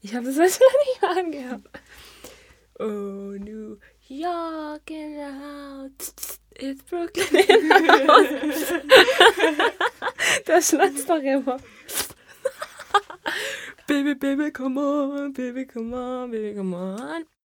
Ich habe das jetzt noch nicht mal angehört. Oh, New York in the house. It's Brooklyn in the house. Das schnatzt doch immer. Baby, baby, come on, baby, come on, baby, come on.